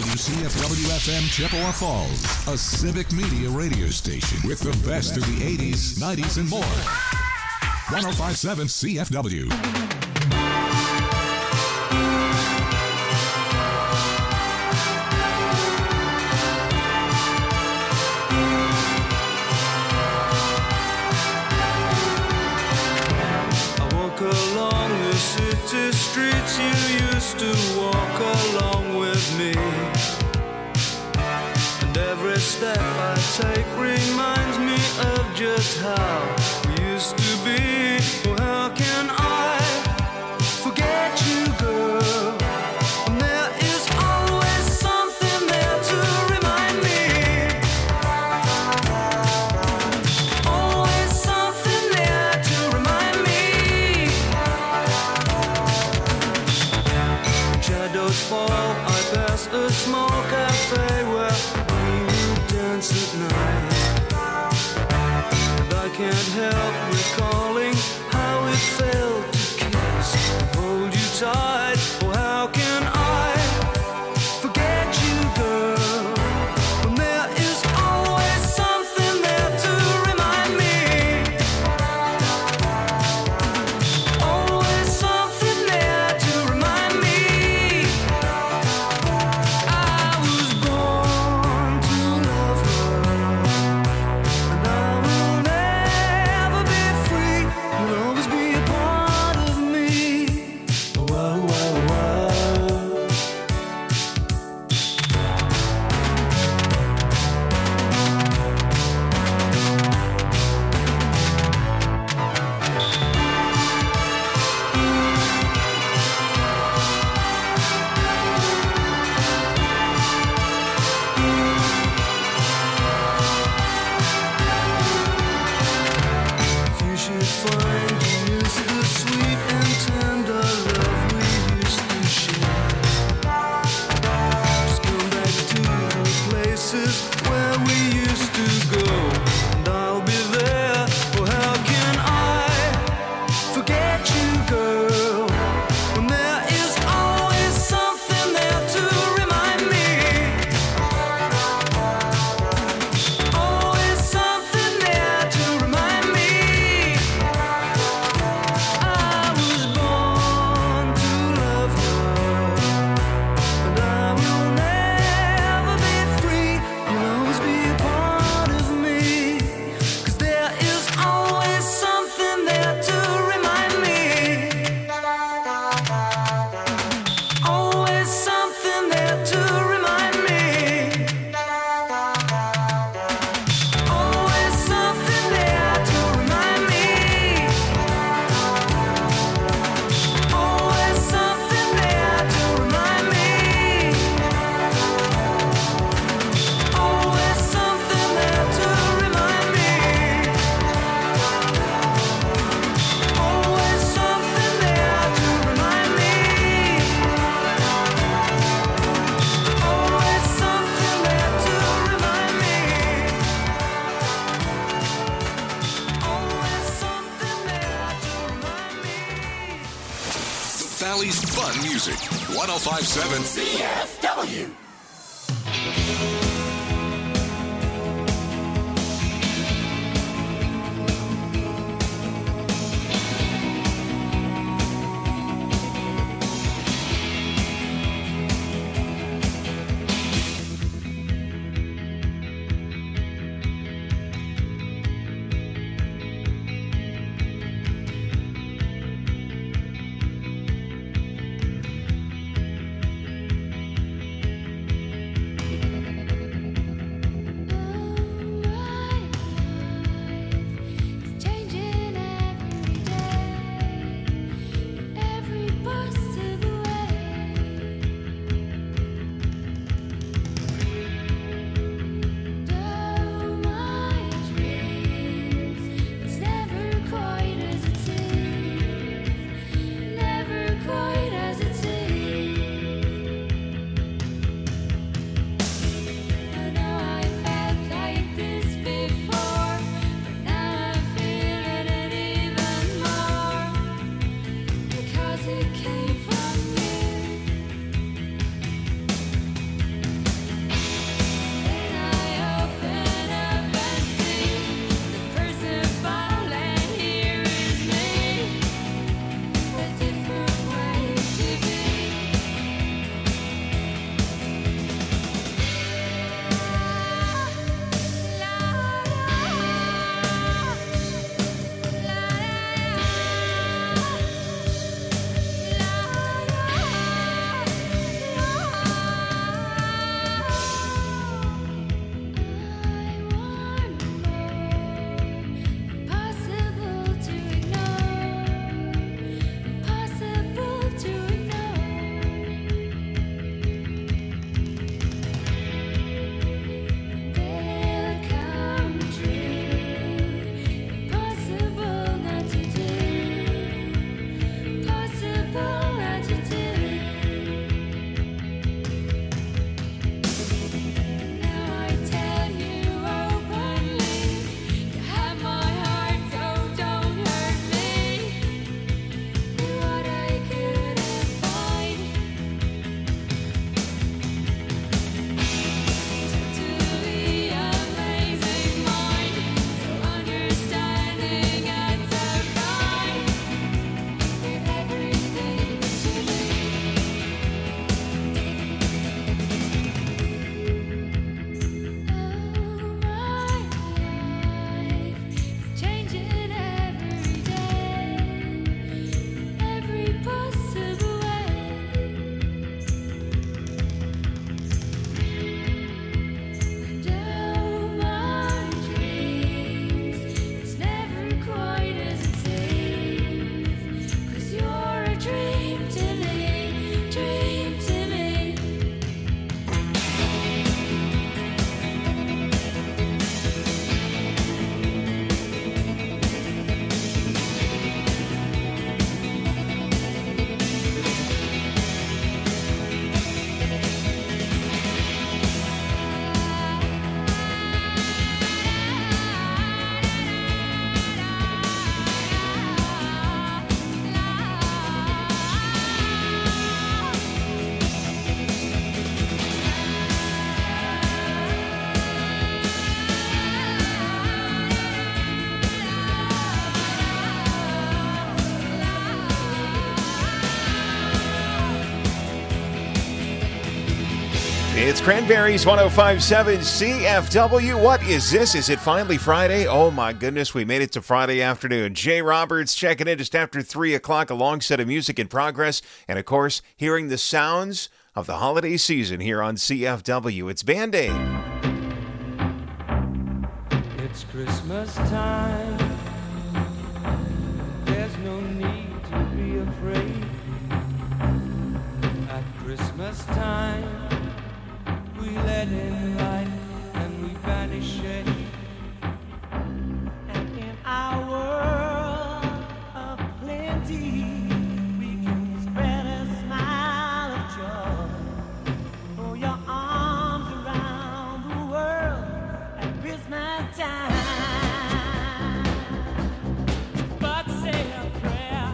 WCFW-FM Chippewa Falls, a civic media radio station with the best of the 80s, 90s, and more. 105.7 CFW. Along the city streets you used to walk along with me, and every step I take reminds me of just how we used to be. Oh, how can I forget you, girl? And there is always something there to remind me. Always something there to remind me. Shadows fall, I pass a small cafe where we would dance at night. And I can't help recalling how it felt to kiss and hold you tight. Oh, how can I forget you, girl? When there is always something there to remind me. Always something there to remind me. I was born to love her, and I will never be free. You'll always be a part of me. Whoa, whoa, whoa. If you should find you miss the sweet and tender love we used to share, just come back to the places where we used to go, and I'll be there. Oh, how can I forget you, girl? When there is always something there to remind me. Always something there to remind me. I was born to love her, and I will never be free. You'll always be a part of me, 'cause there is always something there to remind me. Always something there to remind me. Always something there to remind me. Always something there to remind me. Always something there to remind me. Always something there to remind me. Always something there to remind me. Always something there to remind me. The Valley's fun music. 105.7 CFW. It's Cranberries 105.7 CFW. What is this? Is it finally Friday? Oh my goodness, we made it to Friday afternoon. Jay Roberts checking in just after 3 o'clock, a long set of music in progress, and of course, hearing the sounds of the holiday season here on CFW. It's Band-Aid. It's Christmas time. There's no need to be afraid. At Christmas time, we let in light and we banish shade. And in our world of plenty, we can spread a smile of joy. Throw your arms around the world at Christmas time. But say a prayer.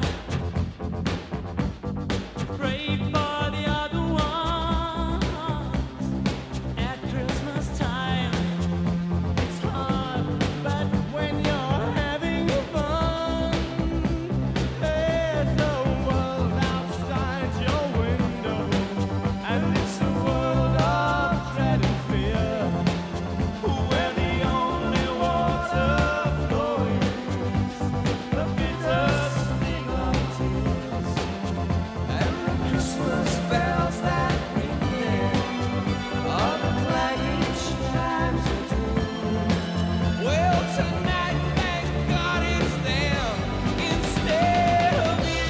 Pray for the other ones. At Christmas time, it's hard, but when you're having fun, there's a world outside your window, and it's a world of dread and fear, where the only water flowing is the bitter sting of tears, and the Christmas bells that ring there are the clanging chimes of doom. Well, tonight, thank God it's them instead of you.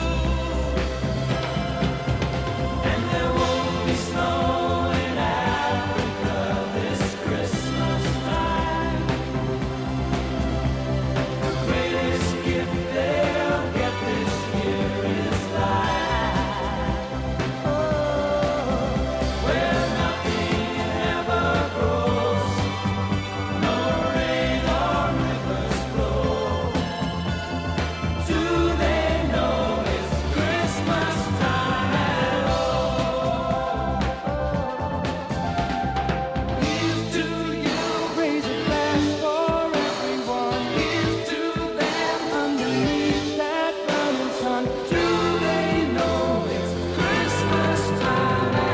And there won't be snow in Africa this Christmas time. The greatest gift they'll get this year is life. Oh, where nothing ever grows, no rain or rivers flow. Do they know it's Christmas time at all? Here's to you, raise a glass for everyone. Here's to them underneath that burning sun. Do they know it's Christmas time at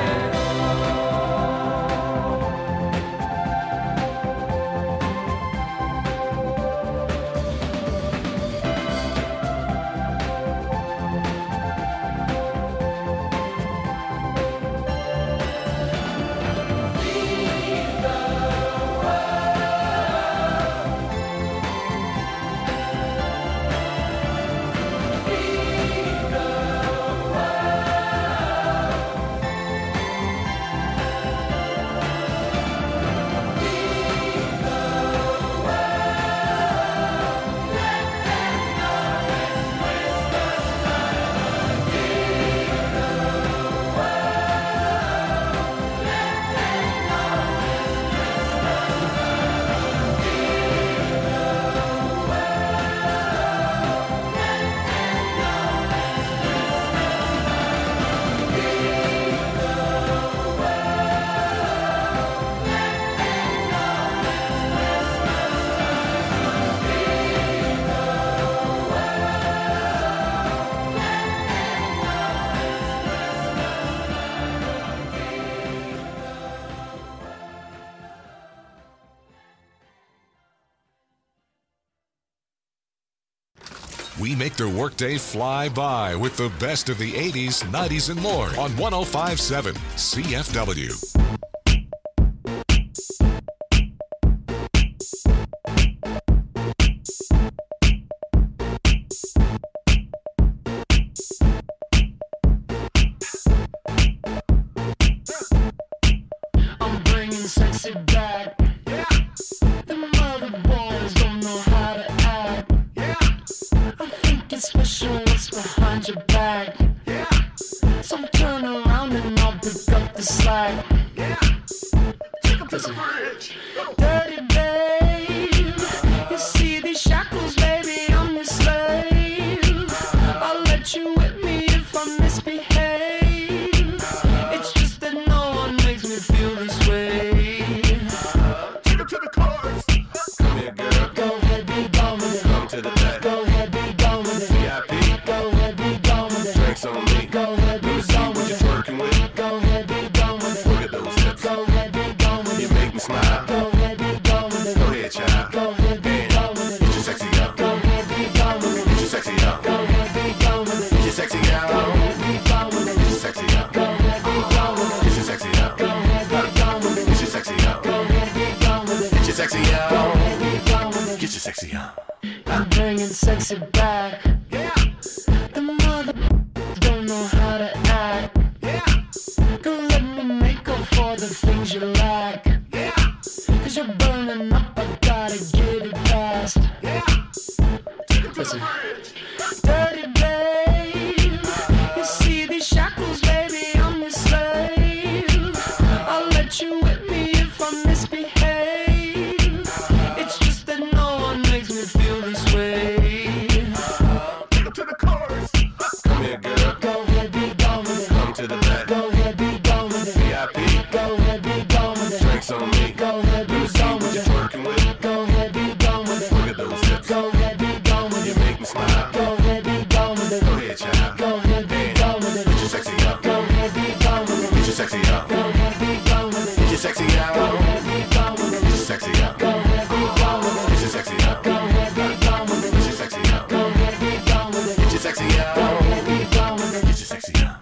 We make their workday fly by with the best of the 80s, 90s, and more on 105.7 CFW. I'm bringing sexy back. The mother boys don't know how to act. I think it's special what's behind your back. So turn around and I'll pick up the slack. Take 'em to the bridge. Dirty babe, you see these shackles, baby, I'm your slave. I'll let you whip me if I misbehave. It's just that no one makes me feel this way. Take 'em to the chorus. Come here, girl. Go ahead, be gone with it. Come to the back. Go ahead, be gone with it. VIP. Go ahead, be gone with it. Drinks on me. Go ahead, be gone with it. What you twerking with? Go ahead, be gone with it. Look at those hips. sexy on. I'm bringing sexy back. Yeah. The mother don't know how to act. Yeah. Girl, let me make up for the things you lack. Yeah. Cause you're burning up, I gotta get it fast. Yeah. Take it to Listen. the bridge. Dirty babe, you see these shackles, baby, I'm your slave. I'll let you whip me if I misbehave. It's just that no one makes me feel this way. Take it to the chorus. Come here, girl. Go ahead, be gone with it. Come to the back. Go ahead, be gone with it. VIP. Go ahead, be gone with it. Drinks on me. Go ahead, be gone with it. Working with. Go ahead, be gone with it. Look at those hips. Go ahead, be gone with You it. make me smile. Go ahead, be gone with it. Go ahead, child. Go ahead, be gone with it. Get your sexy up. Go ahead, be gone with it. Get your sexy up. Go ahead, be gone with it. Get your sexy out. Go ahead, be gone with it. Get your sexy up. Go ahead, be gone with it. Get your sexy up. Go ahead, be gone with it. Get your sexy up. Go ahead, be gone with it. Get your sexy out. Go ahead, be gone with it. Get your sexy up.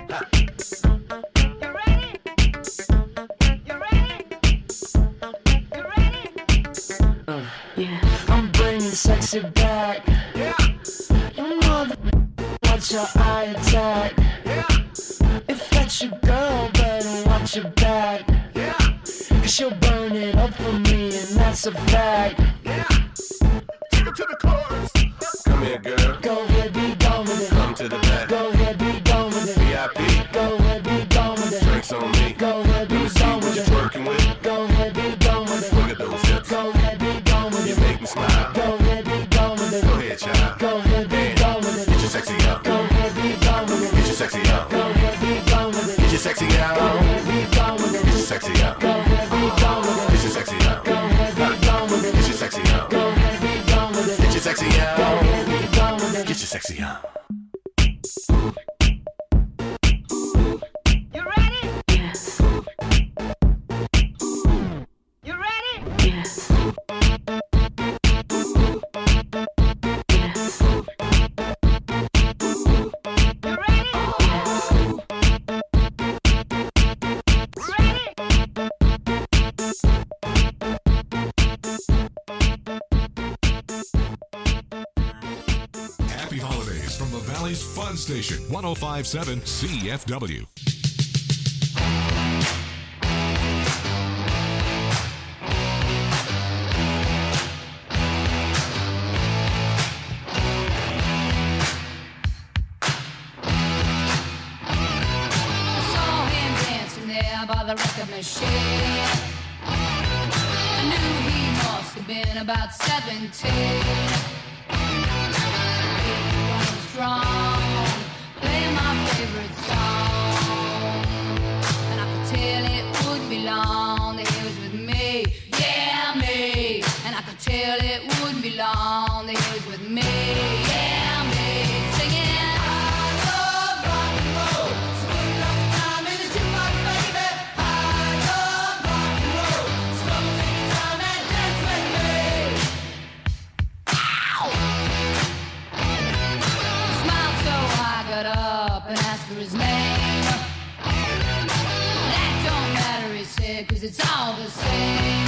I'm bringing sexy back. Yeah. You mother, watch your eye attack. Yeah. If that's your girl, better watch your back. Yeah. Cause she'll burn it up for me, and that's a fact. Yeah. Take it to the chorus. Come here, girl. Go ahead, be gone with it. Come to the back. Go ahead, be gone with it. VIP. Go ahead, be gone with it. Drinks on me. Go ahead, be gone with What it. you working with? Go ahead, be gone with it. Look at those hips. Go ahead, be gone with You it. make me smile. Go ahead, be gone with it. Go ahead, child. Go ahead, be gone with Get it. your sexy up. Go ahead, be gone with it. Get your sexy up. Go ahead, be gone with it. Get your sexy Go out. ahead, be gone with it. Get your sexy up. Go ahead, be gone with it. Get your sexy up. Go ahead, be gone with it. Get your sexy up. Go ahead, be gone with it. Get your sexy Go out. ahead, be gone with it. Get your sexy up. You ready? Yes. You ready? Yes. Yes. You ready? Ready? Happy holidays from the Valley's Fun Station, 1057 CFW. I saw him dancing there by the record machine. I knew he must have been about 17. He was strong, playing my favorite song. And I could tell it wouldn't be long that he was with me, yeah, me. And I could tell it wouldn't be long that he was with me, yeah, me. Singing, I love rock and roll. Spend a lot of time in the jukebox, baby. I love rock and roll. So come and take your time and dance with me. Ow! He smiled so I got up and asked for his name. That don't matter, he said, 'cause it's all the same.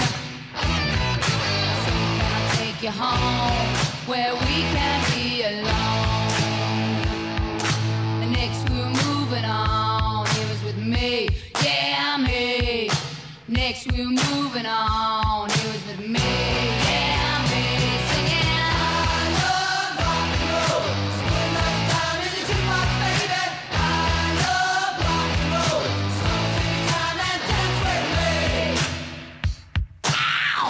So can I take you home where we can be alone? And next we were moving on. He was with me, yeah, me. Next we were moving on. He was with me, yeah, me. Singing, I love rock and roll. Spend a lot of time in the jukebox, baby. I love rock and roll. So take your time and dance with me. Ow!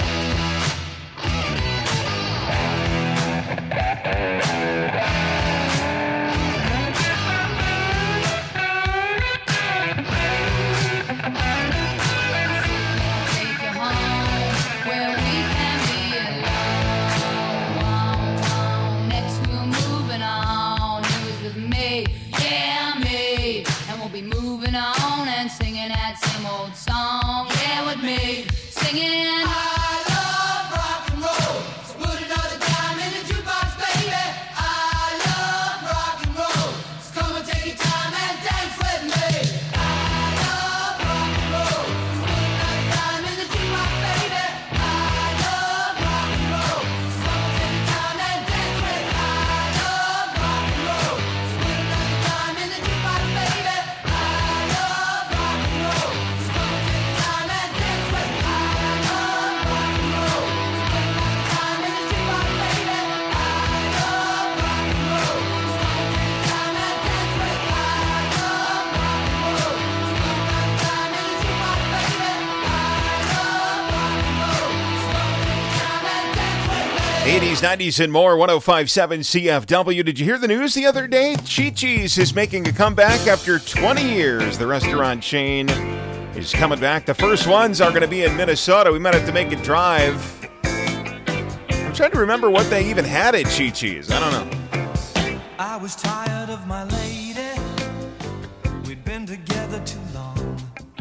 Take you home where we can be alone. Next we're moving on. He was with me, yeah, me. And we'll be moving on and singing that same old song, yeah, with me. Singing, I love rock and roll. So put another dime in the jukebox, baby. I love rock and roll. So come and take your time and dance with me. I love rock and roll. So put another dime in the jukebox, baby. I love rock and roll. So come 80s, 90s, and more. 105.7 CFW. Did you hear the news the other day? Chi-Chi's is making a comeback after 20 years. The restaurant chain is coming back. The first ones are going to be in Minnesota. We might have to make a drive. I'm trying to remember what they even had at Chi-Chi's. I don't know. I was tired of my lady. We'd been together too long.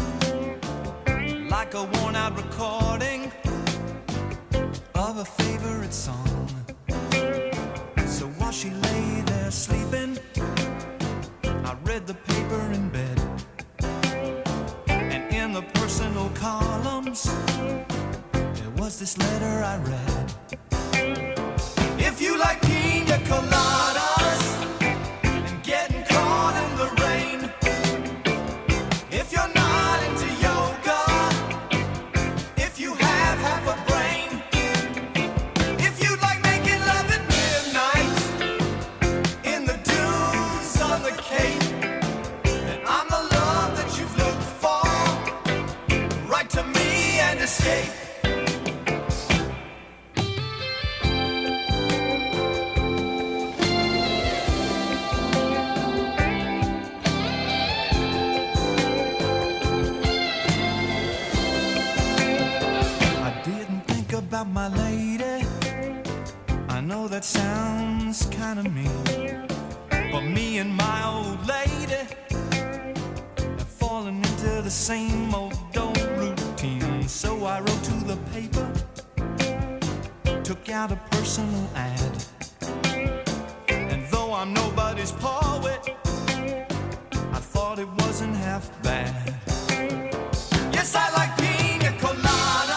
Like a worn-out recording of a favorite song. So while she lay there sleeping, I read the paper in bed. And in the personal columns, there was this letter I read. If you like pina coladas and getting caught in the rain, if you're not into yoga, if you have half a brain, if you like making love at midnight in the dunes on the Cape, then I'm the love that you've looked for. Write to me and escape. About my lady, I know that sounds kind of mean, but me and my old lady have fallen into the same old routine. So I wrote to the paper, took out a personal ad, and though I'm nobody's poet, I thought it wasn't half bad. Yes, I like pina coladas.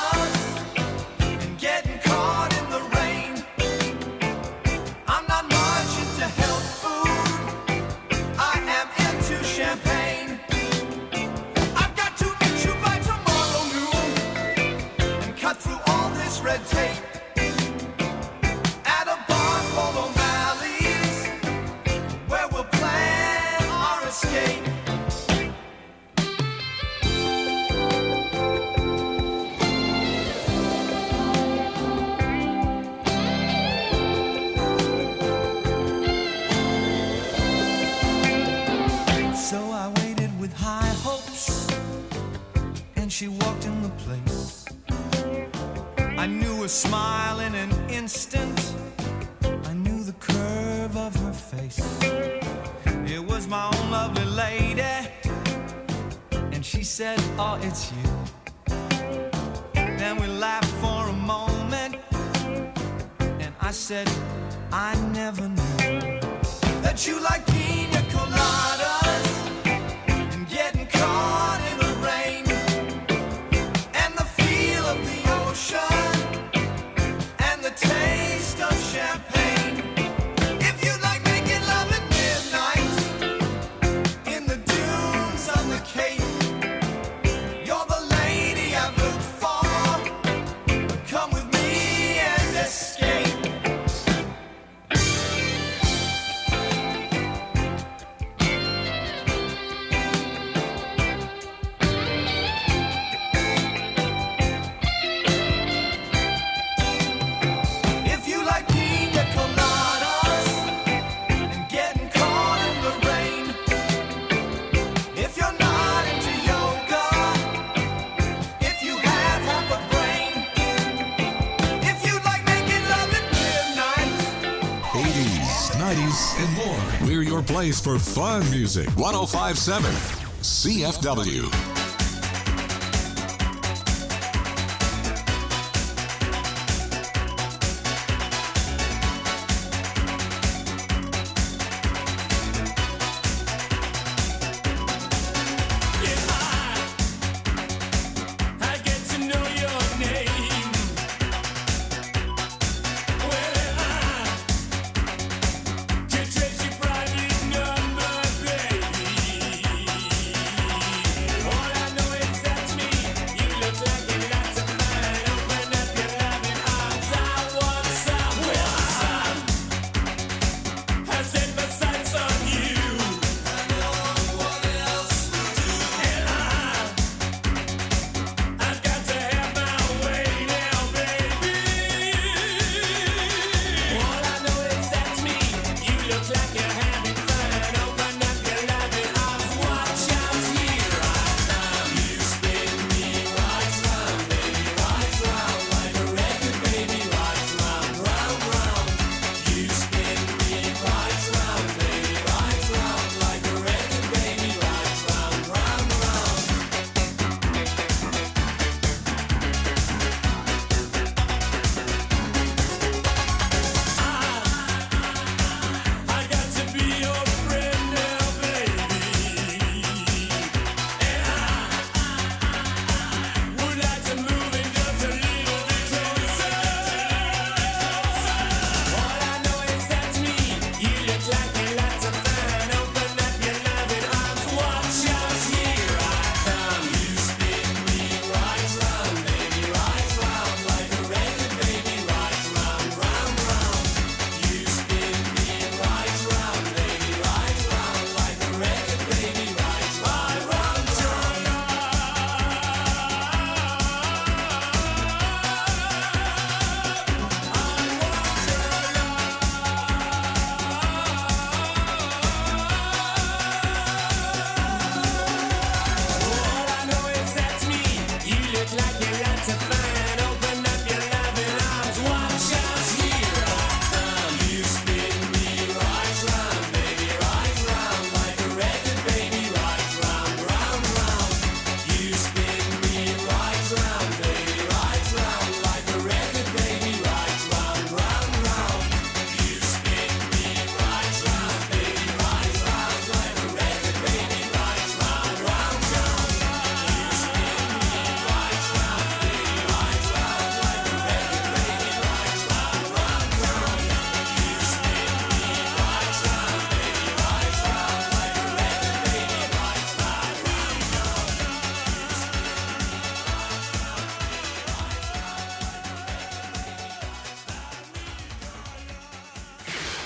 Red tape at a bar full of valleys where we'll plan our escape. So I waited with high hopes, and she walked in the place. I knew a smile in an instant. I knew the curve of her face. It was my own lovely lady. And she said, oh, it's you. Then we laughed for a moment. And I said, I never knew that you like pina coladas and getting caught in the rain and the feel of the ocean. Taste of champagne. If you like making love at midnight in the dunes on the Cape, you're the lady I've looked for. Come with me and escape. And more. We're your place for fun music. 105.7 CFW. Private number, baby.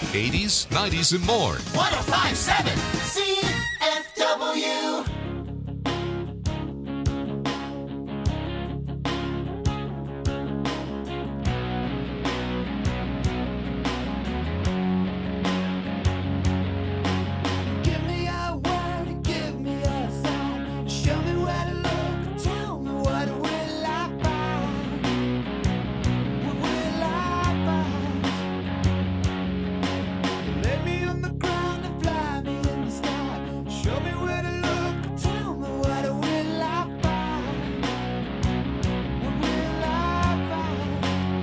80s, 90s, and more. 1057 CFW. Give me a word, give me a song. Show me where to look, tell me what will I find? What will I find? Lay me on the ground and fly me in the sky. Show me where to look, tell me what will I find? What will I find?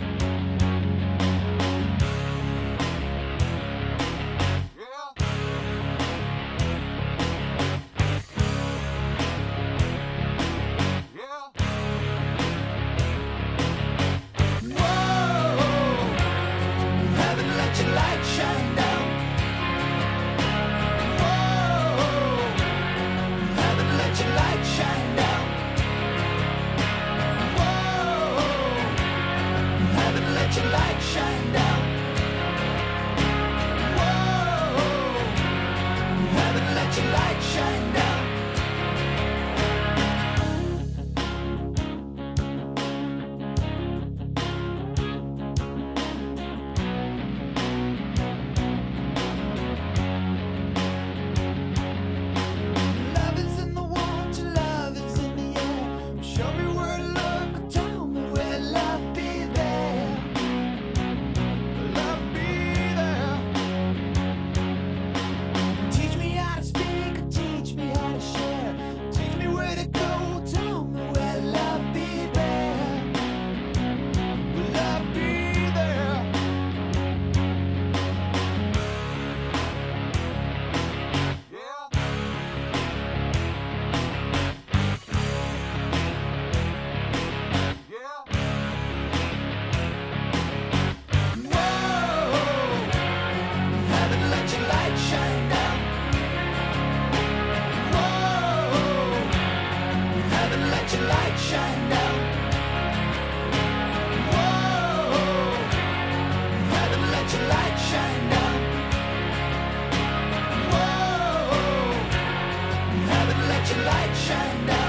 Haven't let your light shine down. Whoa, haven't let your light shine down. Whoa, haven't let your light shine down. Whoa, haven't let your light shine down. Love is in the water, love is in the air. Show me where to look, tell me where love be there. Love be there. Teach me how to speak, teach me how to share. Teach me where to go, tell me where love be there. Will love be there? Whoa, haven't let your light shine down. Whoa, haven't let your light shine down. Whoa, haven't let your light shine down. Whoa, haven't let your light shine down.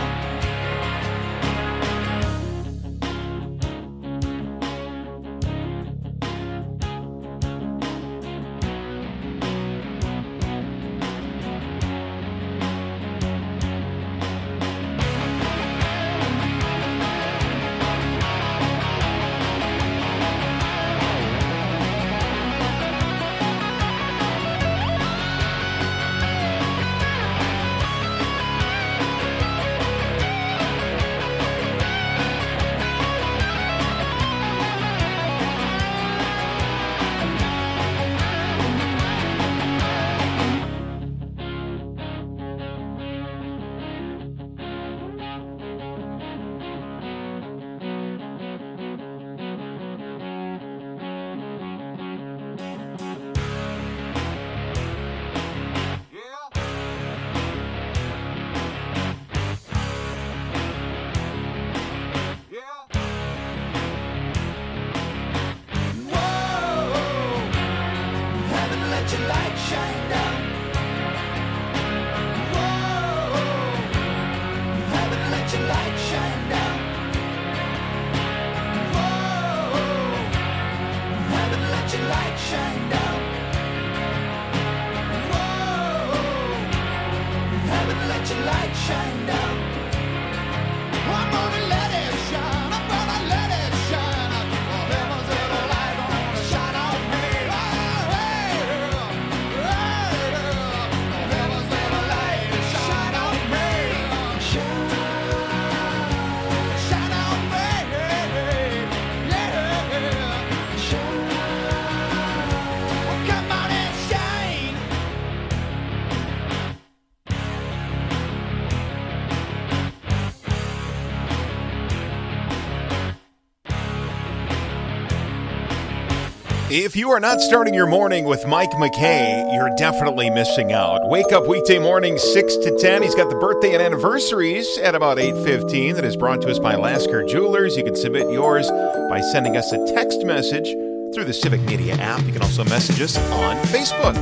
Haven't let your light shine down. Whoa, haven't let your light shine down. Whoa, haven't let your light shine down. Whoa, haven't let your light shine down. I'm gonna let it shine. I'm gonna let it shine. Oh, heaven's little light gonna shine on me. Oh, hey, oh, heaven's little light shine on me. Shine on me. Yeah. Shine. Oh, come on and shine. If you are not starting your morning with Mike McKay, you're definitely missing out. Wake up weekday morning 6 to 10. He's got the birthday and anniversaries at about 8:15 that is brought to us by Lasker Jewelers. You can submit yours by sending us a text message through the Civic Media app. You can also message us on Facebook.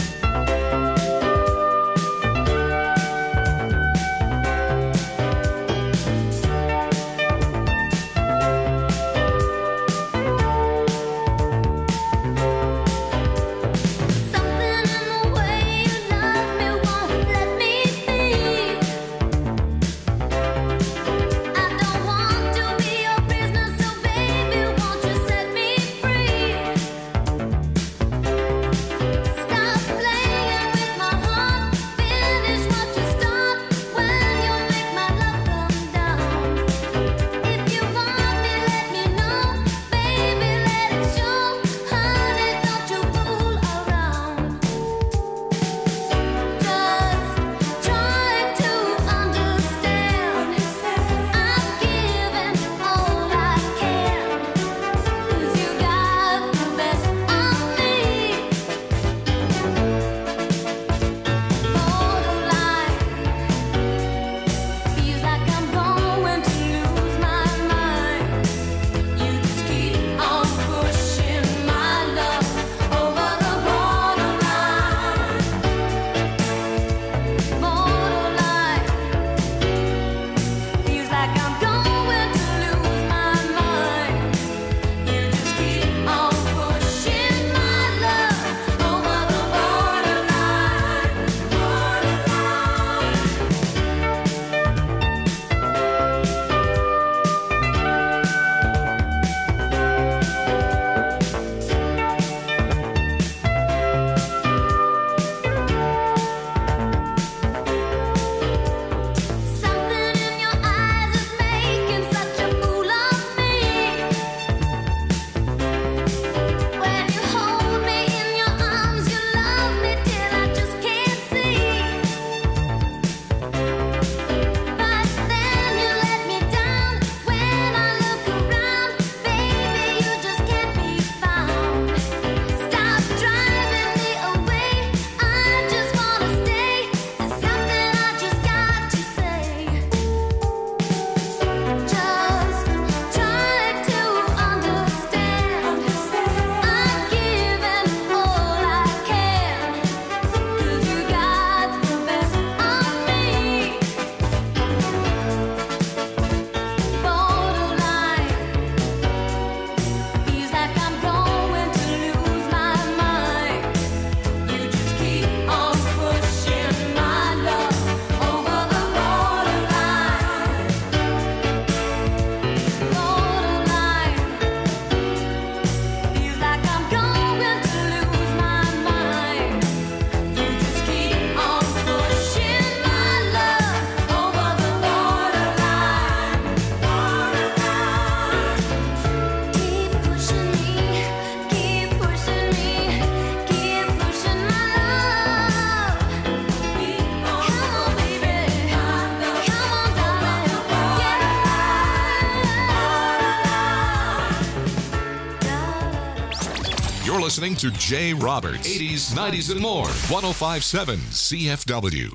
You're listening to Jay Roberts, 80s, 90s, and more. 105.7 CFW.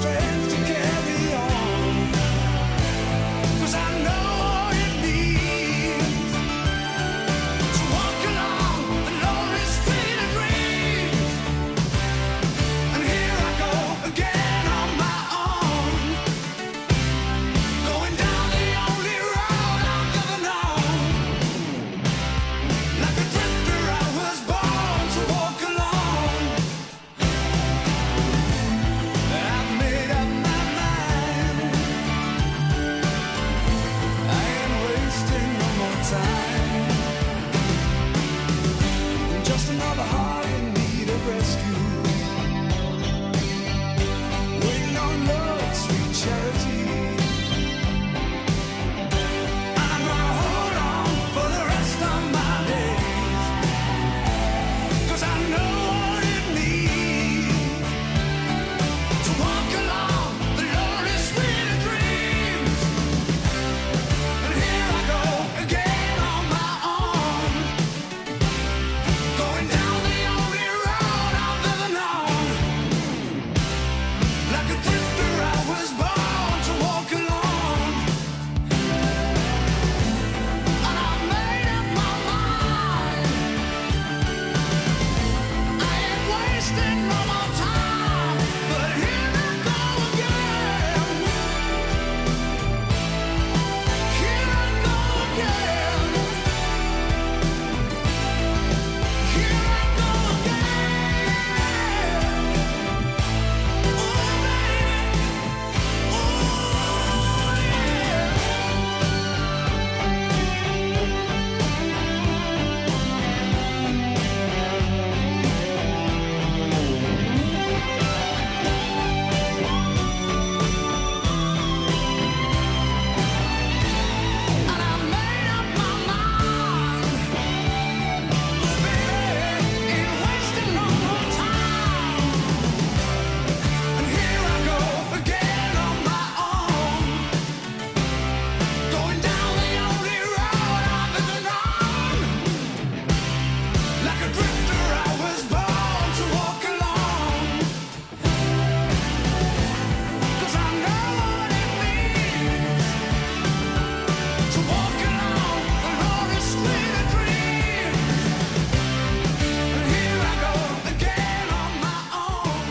I know it needs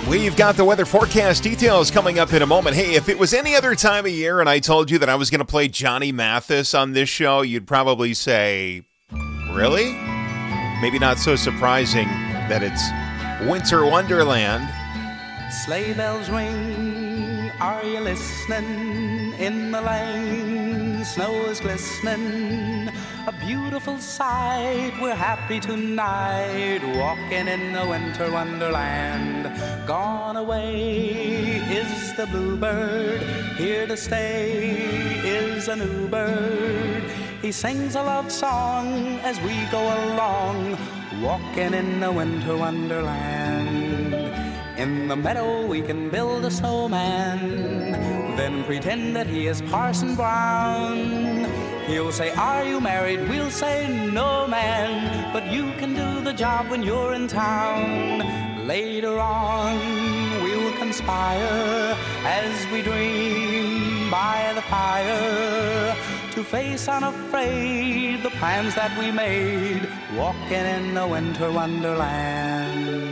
We've got the weather forecast details coming up in a moment. Hey, if it was any other time of year and I told you that I was going to play Johnny Mathis on this show, you'd probably say, really? Maybe not so surprising that it's Winter Wonderland. Sleigh bells ring, are you listening? In the lane, snow is glistening. A beautiful sight, we're happy tonight, walking in the winter wonderland. Gone away is the bluebird, here to stay is a new bird. He sings a love song as we go along, walking in the winter wonderland. In the meadow we can build a snowman, then pretend that he is Parson Brown. He'll say, are you married? We'll say, no, man, but you can do the job when you're in town. Later on, we'll conspire as we dream by the fire to face unafraid the plans that we made, walking in the winter wonderland.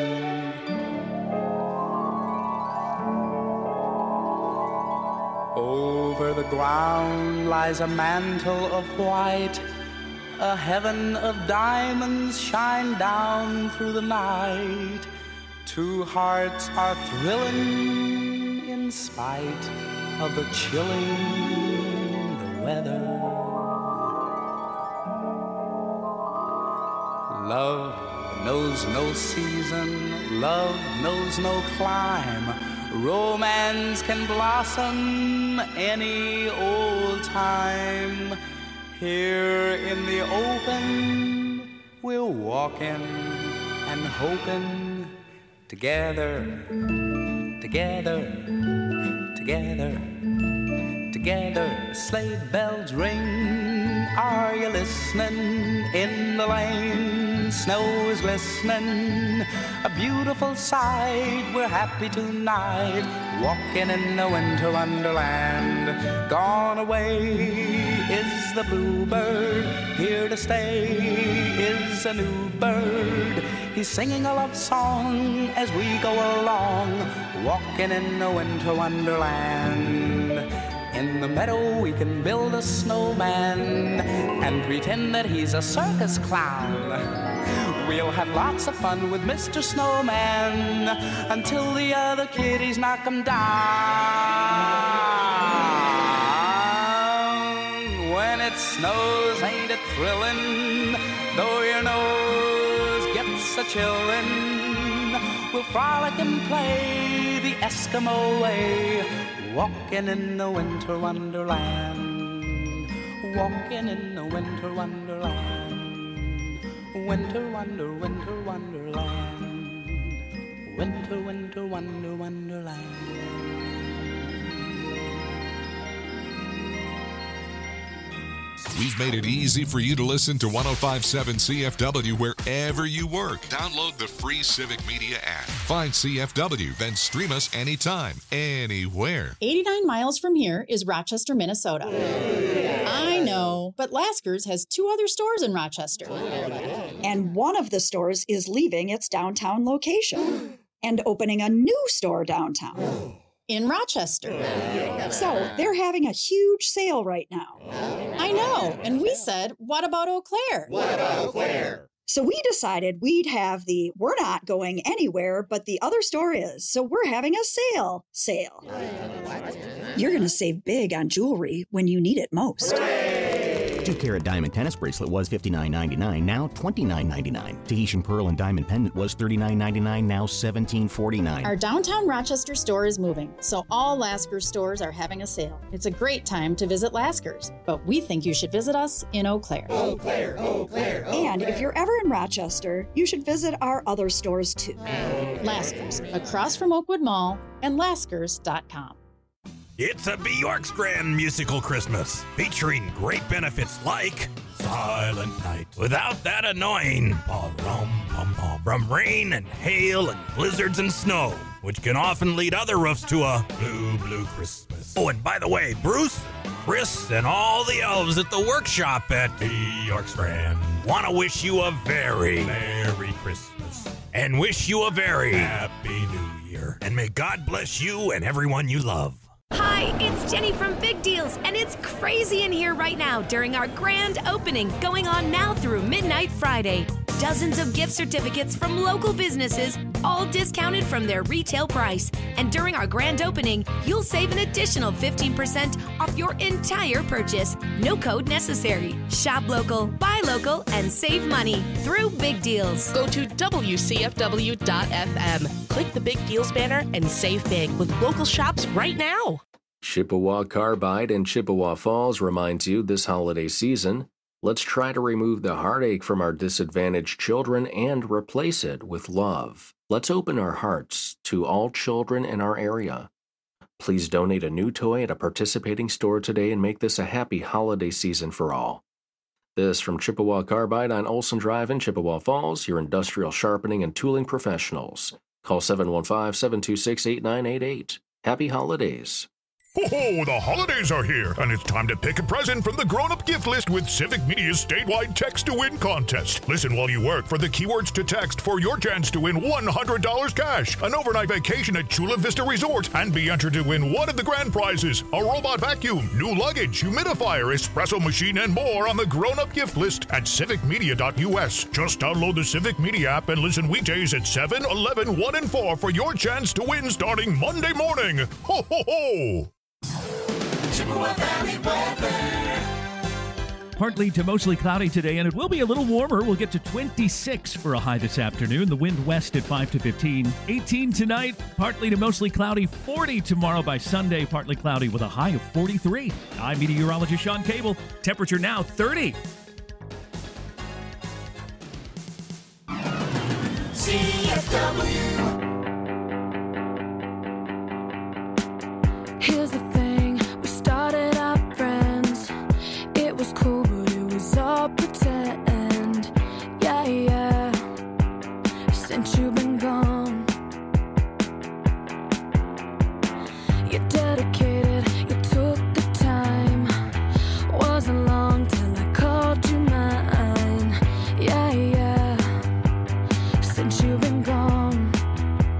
Over the ground lies a mantle of white. A heaven of diamonds shine down through the night. Two hearts are thrilling in spite of the chilling the weather. Love knows no season, love knows no clime. Romance can blossom any old time. Here in the open, we're walking and hoping together, together, together, together. Sleigh bells ring, are you listening? In the lane, snow is glistening. A beautiful sight, we're happy tonight, walking in the winter wonderland. Gone away is the bluebird, here to stay is a new bird. He's singing a love song as we go along, walking in the winter wonderland. In the meadow we can build a snowman and pretend that he's a circus clown. We'll have lots of fun with Mr. Snowman until the other kiddies knock him down. When it snows, ain't it thrilling? Though your nose gets a chillin', we'll frolic and play the Eskimo way, walking in the winter wonderland, walking in the winter wonderland. Winter wonder, winter wonderland. Winter, winter, wonder, wonderland. We've made it easy for you to listen to 105.7 CFW wherever you work. Download the free Civic Media app. Find CFW, then stream us anytime, anywhere. 89 miles from here is Rochester, Minnesota. I know, but Lasker's has 2 other stores in Rochester. And one of the stores is leaving its downtown location and opening a new store downtown. In Rochester. So they're having a huge sale right now. I know. And we said, what about Eau Claire? What about Eau Claire? So we decided we'd have the we're not going anywhere, but the other store is. So we're having a sale. You're going to save big on jewelry when you need it most. 2-carat diamond tennis bracelet was $59.99, now $29.99. Tahitian pearl and diamond pendant was $39.99, now $17.49. Our downtown Rochester store is moving, so all Lasker's stores are having a sale. It's a great time to visit Lasker's, but we think you should visit us in Eau Claire. Eau Claire, Eau Claire, Eau And if you're ever in Rochester, you should visit our other stores too. Lasker's, across from Oakwood Mall, and Laskers.com. It's a Bjorkstrand musical Christmas, featuring great benefits like Silent Night, without that annoying pom-pom-pom from rain and hail and blizzards and snow, which can often lead other roofs to a blue Christmas. Oh, and by the way, Bruce, Chris, and all the elves at the workshop at Bjorkstrand want to wish you a very Merry Christmas and wish you a very Happy New Year. And may God bless you and everyone you love. Hi, it's Jenny from Big Deals, and it's crazy in here right now during our grand opening going on now through midnight Friday. Dozens of gift certificates from local businesses, all discounted from their retail price. And during our grand opening, you'll save an additional 15% off your entire purchase. No code necessary. Shop local, buy local, and save money through Big Deals. Go to WCFW.FM. Click the Big Deals banner and save big with local shops right now. Chippewa Carbide in Chippewa Falls reminds you this holiday season, let's try to remove the heartache from our disadvantaged children and replace it with love. Let's open our hearts to all children in our area. Please donate a new toy at a participating store today and make this a happy holiday season for all. This from Chippewa Carbide on Olson Drive in Chippewa Falls, your industrial sharpening and tooling professionals. Call 715-726-8988. Happy holidays. Ho-ho, the holidays are here, and it's time to pick a present from the grown-up gift list with Civic Media's statewide text-to-win contest. Listen while you work for the keywords to text for your chance to win $100 cash, an overnight vacation at Chula Vista Resort, and be entered to win one of the grand prizes, a robot vacuum, new luggage, humidifier, espresso machine, and more on the grown-up gift list at civicmedia.us. Just download the Civic Media app and listen weekdays at 7, 11, 1, and 4 for your chance to win starting Monday morning. Ho, ho, ho! Chippewa Valley weather. Partly to mostly cloudy today, and it will be a little warmer. We'll get to 26 for a high this afternoon. The wind west at 5 to 15. 18 tonight, partly to mostly cloudy. 40 tomorrow by Sunday, partly cloudy with a high of 43. I'm meteorologist Sean Cable. Temperature now 30. CFW. Here's the thing, we started out friends. It was cool, but it was all pretend. Yeah, yeah. Since you've been gone, you're dedicated, you took the time. Wasn't long till I called you mine. Yeah, yeah. Since you've been gone,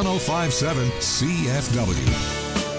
1057 CFW.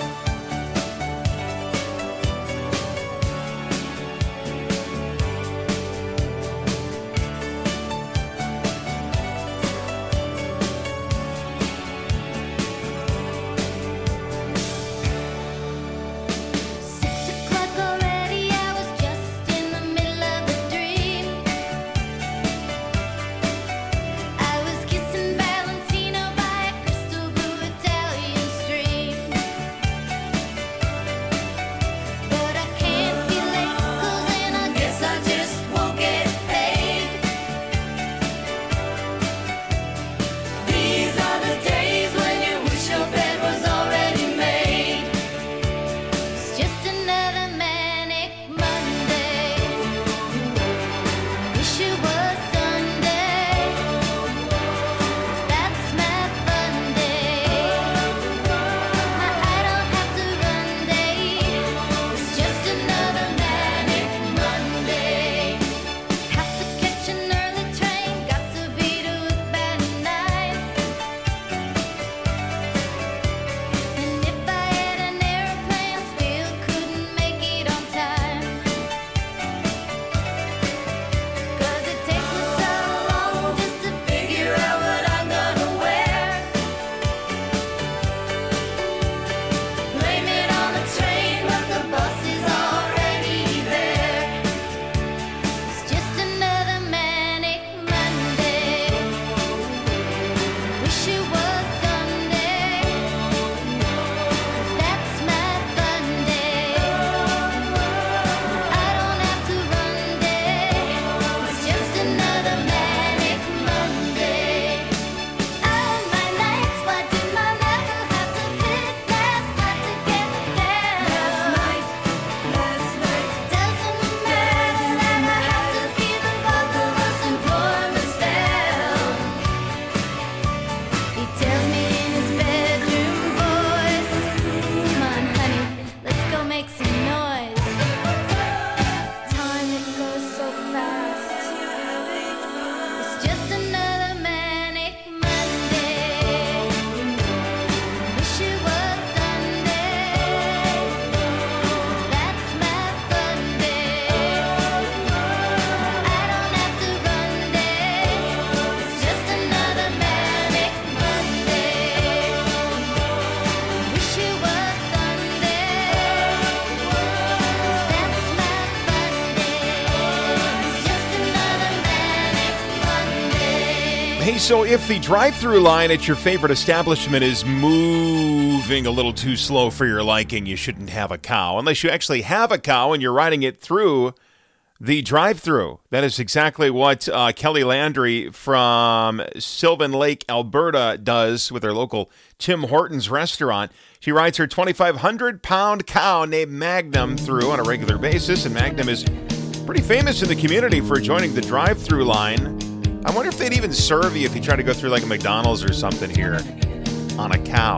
Hey, so if the drive-through line at your favorite establishment is moving a little too slow for your liking, you shouldn't have a cow. Unless you actually have a cow and you're riding it through the drive-through. That is exactly what Kelly Landry from Sylvan Lake, Alberta does with her local Tim Hortons restaurant. She rides her 2,500-pound cow named Magnum through on a regular basis, and Magnum is pretty famous in the community for joining the drive-through line. I wonder if they'd even serve you if you try to go through like a McDonald's or something here on a cow.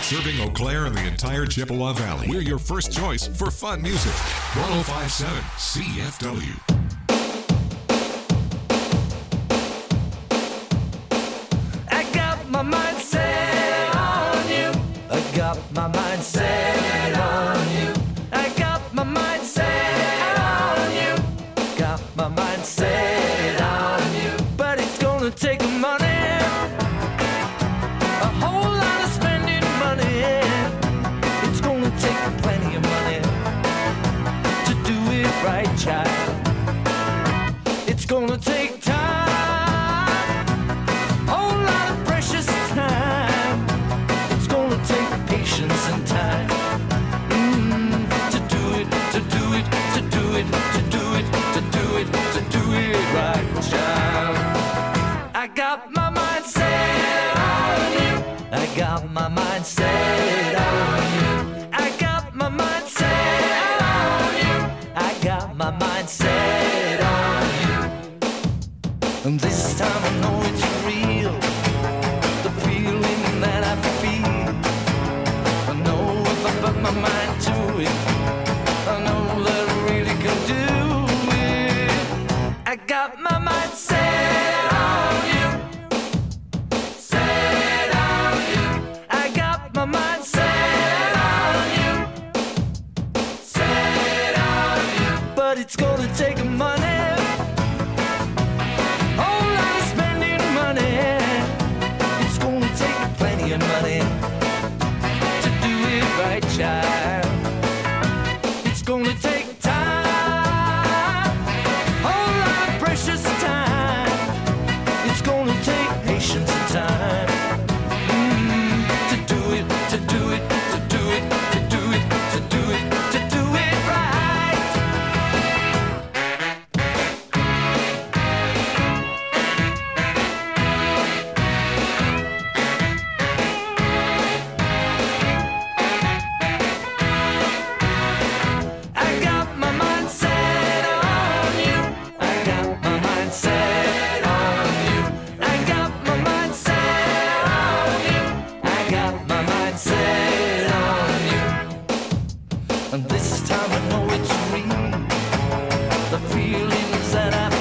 Serving Eau Claire and the entire Chippewa Valley. We're your first choice for fun music. 105.7 CFW. I got my mind set on you. I got my mind set on you. I got my mind set on you. Got my mind set on you. But it's gonna take money, a whole lot of spending money. It's gonna take plenty of money to do it right, child. It's gonna take time, whole lot of precious time. It's gonna take patience and time to do it, to do it, to do it, to do it, to do it, to do it right, child. I got my mind set on you. I got my mind set on you. I got my mind set on you. I got my mind set on you. And this time I know it's real, the feeling that I feel. I know if I put my mind to it, I know that I really can do it. I got my mind set on you. Set on you. I got my mind set on you. Set on you. But it's gonna take money, whole lot of spending money. It's gonna take plenty of money to do it right, child. It's gonna take time, whole lot of precious time. It's gonna take patience and time to do it, to do it, to do it, to do it, to do it, to do it right. I got my mind set on you. I got my mind set on you. I got my mind set on you. I got my mind set on you. And this time I know it's real, the feelings that I